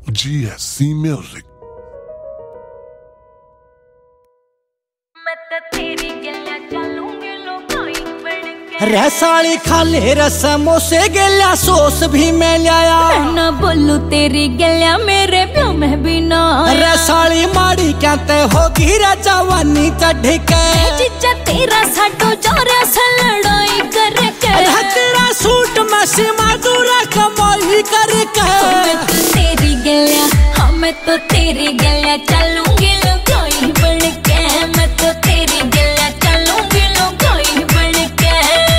GSC Music। रसाली खाले रसमोसे गेल्या सोस भी मैं लाया ना बोलू तेरी गलिया मेरे प्यो में भी ना रसाली माड़ी कहते होगी जवानी चढ़ के जीजा तेरा साडो जोरा से लड़ाई करके तेरा सूट में सीमा दूरा कमाई करके तेरी गलिया हाँ मैं तो तेरी गलिया चलूंगी लुगाई बन के मैं तो तेरी गलिया चलूंगी लुगाई बन के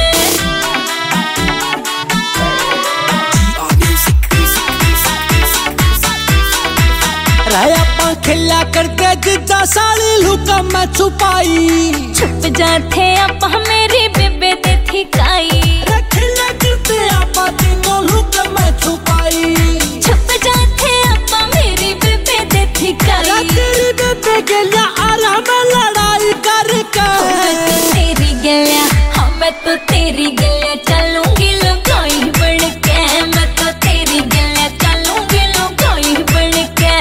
राया पंखिला करके जीजा साली लुका मैं छुपाई छुप जाते आप मेरी बेबे दे थी काई रखिला करते आप तीनों लुका मैं छुपाई छुप जाते आप मेरी बेबे दे थी काई तेरी बेबे के लिए आराम लड़ाई करके तेरी गलिया हाँ मैं तो तेरी गलिया चलूंगी लुगाई बन के मैं तो तेरी गलिया चलूंगी लुगाई बन के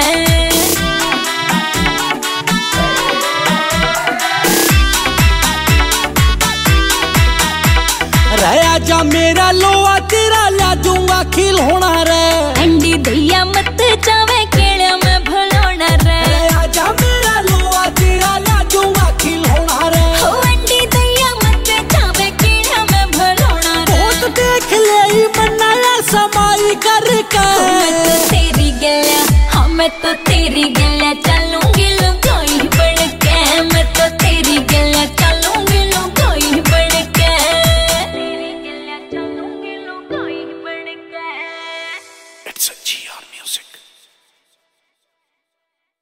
रहा जा मेरा लोआ तेरा ला दूंगा खिलौना रे अंडी दैया मत जावे केड़ा मैं भलोना रे रहा जा मेरा लोआ तेरा ला दूंगा खिलौना रे हो अंडी दैया मत जावे केड़ा मैं भलोना रे बहुत देख ले ही बनाया समाई करके मैं तो तेरी गलिया हाँ मैं तो तेरी गलिया चलूंगी लुगाई बन के मैं तो तेरी गलिया चलूंगी लुगाई बन के तेरी गलिया चलूंगी लुगाई बन के It's a GR Music।